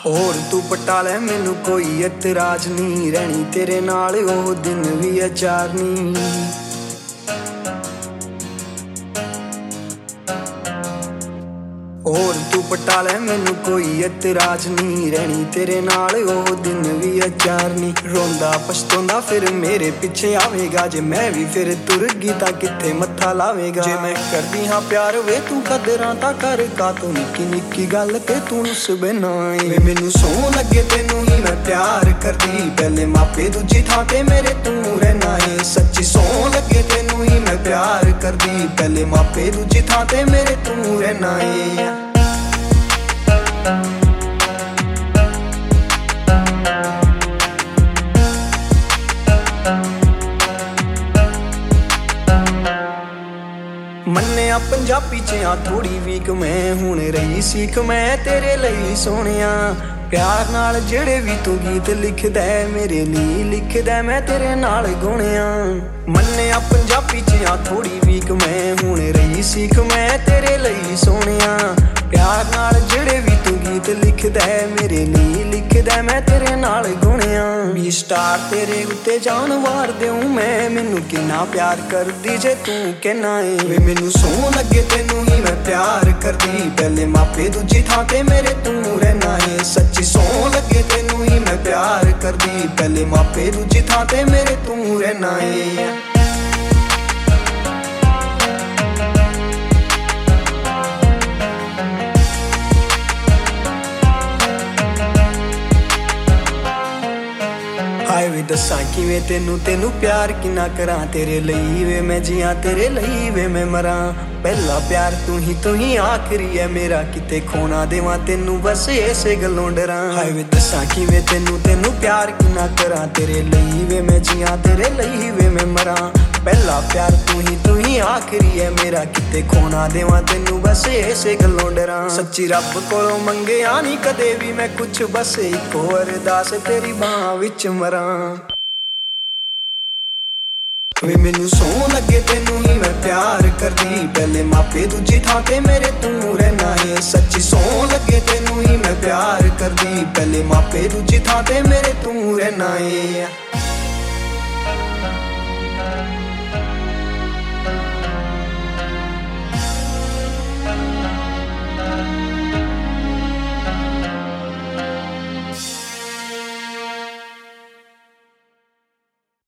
ਹੋਰ ਤੂੰ ਪਟਾ ਲੈ ਮੈਨੂੰ ਕੋਈ ਇਤਰਾਜ਼ ਨਹੀਂ, ਰਹਿਣੀ ਤੇਰੇ ਨਾਲ ਉਹ ਦਿਨ ਵੀ ਅਚਾਰ ਨਹੀਂ। ਹੋਰ ਤੂੰ ਪਟਾ ਲੈ ਮੈਨੂੰ ਕੋਈ ਇਤਰਾਜ਼ ਨਹੀਂ, ਰਹਿਣੀ ਤੇਰੇ ਨਾਲ ਉਹ ਦਿਨ ਵੀ ਅਚਾਰ ਨਹੀਂ। ਰੋਂਦਾ ਪਛਤਾਉਂਦਾ ਫਿਰ ਮੇਰੇ ਪਿੱਛੇ ਆਵੇਗਾ, ਜੇ ਮੈਂ ਵੀ ਫਿਰ ਤੁਰ ਗਈ ਤਾਂ ਕਿੱਥੇ ਮੱਥਾ ਲਾਵੇਗਾ। ਜੇ ਮੈਂ ਕਰਦੀ ਹਾਂ ਪਿਆਰ ਵੇ ਤੂੰ ਕਦਰਾਂ ਤਾਂ ਕਰ, ਕਾ ਤੂੰ ਨਿੱਕੀ ਨਿੱਕੀ ਗੱਲ ਤੇ ਤੂੰ ਰੁੱਸ ਬੈਨਾ ਏ। ਮੈਨੂੰ ਸੋਹ ਲੱਗੇ ਤੈਨੂੰ ਹੀ ਮੈਂ ਪਿਆਰ ਕਰਦੀ, ਪਹਿਲੇ ਮਾਪੇ ਦੂਜੀ ਥਾਂ ਤੇ ਮੇਰੇ ਤੂੰ ਰਹਿਣਾ ਏ। ਸੱਚੀ ਸੋਹ ਲੱਗੇ ਤੈਨੂੰ ਹੀ ਮੈਂ ਪਿਆਰ ਕਰਦੀ, ਪਹਿਲੇ ਮਾਪੇ ਦੂਜੀ ਥਾਂ ਤੇ ਮੇਰੇ ਤੂੰ ਰਹਿਣਾ ਏ। ਮੰਨਿਆ ਪੰਜਾਬੀ ਚ ਆ ਥੋੜੀ ਵੀਕ ਮੈਂ, ਹੁਣ ਰਹੀ ਸੀਖ ਮੈਂ ਤੇਰੇ ਲਈ ਸੋਹਣਿਆ। ਪਿਆਰ ਨਾਲ ਜਿਹੜੇ ਵੀ ਤੂੰ ਗੀਤ ਲਿਖਦਾ ਮੇਰੇ ਲਈ ਲਿਖਦਾ, ਮੈਂ ਤੇਰੇ ਨਾਲ ਗਾਉਣਿਆ। ਮੰਨਿਆ ਪੰਜਾਬੀ ਚ ਆ ਥੋੜੀ ਵੀਕ ਮੈਂ, ਹੁਣ ਰਹੀ ਸੀਖ ਮੈਂ ਤੇਰੇ ਲਈ ਸੋਹਣਿਆ। ਪਿਆਰ ਨਾਲ ਜਿਹੜੇ ਵੀ ਤੂੰ ਗੀਤ ਲਿਖਦਾ ਮੇਰੇ ਲਈ ਲਿਖਦਾ, ਮੈਂ ਤੇਰੇ ਨਾਲ ਗਾਉਣਿਆ। ਵੀ ਸਟਾਰ ਤੇਰੇ ਉੱਤੇ ਜਾਨ ਵਾਰ ਦਿਉ ਮੈਂ, ਮੈਨੂੰ ਕਿੰਨਾ ਪਿਆਰ ਕਰਦੀ ਜੇ ਤੂੰ ਕਹਿਣਾ ਏ। ਵੇ ਮੈਨੂੰ ਸੋਹ ਲੱਗੇ ਤੈਨੂੰ ਹੀ ਮੈਂ ਪਿਆਰ ਕਰਦੀ, ਪਹਿਲੇ ਮਾਪੇ ਦੂਜੀ ਥਾਂ ਤੇ ਮੇਰੇ ਤੂੰ ਰਹਿਣਾ ਏ। ਸੱਚੀ ਸੋਹ ਲੱਗੇ ਤੈਨੂੰ ਹੀ ਮੈਂ ਪਿਆਰ ਕਰਦੀ, ਪਹਿਲੇ ਮਾਪੇ ਦੂਜੀ ਥਾਂ ਤੇ ਮੇਰੇ ਤੂੰ ਰਹਿਣਾ ਏ। ਹਾਏ ਵੇ ਦੱਸਾਂ ਕਿਵੇਂ ਤੈਨੂੰ ਪਿਆਰ ਕਿੰਨਾ ਕਰਾਂ, ਤੇਰੇ ਲਈ ਵੇ ਮੈਂ ਜੀਆਂ ਤੇਰੇ ਲਈ ਵੇ ਮੈਂ ਮਰਾਂ। ਪਹਿਲਾ ਪਿਆਰ ਤੂੰ ਹੀ ਆਖਰੀ ਹੈ ਮੇਰਾ, ਕਿਤੇ ਖੋਣਾ ਦੇਵਾਂ ਤੈਨੂੰ ਬਸ ਇਸੇ ਗੱਲੋਂ ਡਰਾਂ। ਹਾਏ ਵੇ ਦੱਸਾਂ ਕਿਵੇਂ ਤੈਨੂੰ ਪਿਆਰ ਕਿੰਨਾ ਕਰਾਂ, ਤੇਰੇ ਲਈ ਵੇ ਮੈਂ ਜੀਆਂ ਤੇਰੇ ਲਈ ਵੇ ਮੈਂ ਮਰਾਂ। ਪਹਿਲਾ ਪਿਆਰ ਤੂੰ ਹੀ ਆਖਰੀ ਹੈ ਮੇਰਾ, ਕਿਤੇ ਖੋਣਾ ਦੇਵਾਂ ਤੈਨੂੰ ਬਸ ਇਸੇ ਗੱਲੋਂ ਡਰਾਂ। ਸੱਚੀ ਰੱਬ ਕੋਲੋਂ ਮੰਗਿਆ ਨਹੀਂ ਕਦੇ ਵੀ ਮੈਂ ਕੁਛ, ਬਸ ਇੱਕੋ ਅਰਦਾਸ ਤੇਰੀ ਬਾਹਾਂ ਵਿੱਚ ਮਰਾਂ। ਵੇ ਮੈਨੂੰ ਸੋਹ ਲੱਗੇ ਤੈਨੂੰ ਹੀ ਮੈਂ ਪਿਆਰ ਕਰਦੀ, ਪਹਿਲੇ ਮਾਪੇ ਦੂਜੀ ਥਾਂ ਤੇ ਮੇਰੇ ਤੂੰ ਰਹਿਣਾ ਏ। ਸੱਚੀ ਸੋਹ ਲੱਗੇ ਤੈਨੂੰ ਹੀ ਮੈਂ ਪਿਆਰ ਕਰਦੀ, ਪਹਿਲੇ ਮਾਪੇ ਦੂਜੀ ਥਾਂ ਤੇ ਮੇਰੇ ਤੂੰ ਰਹਿਣਾ ਏ।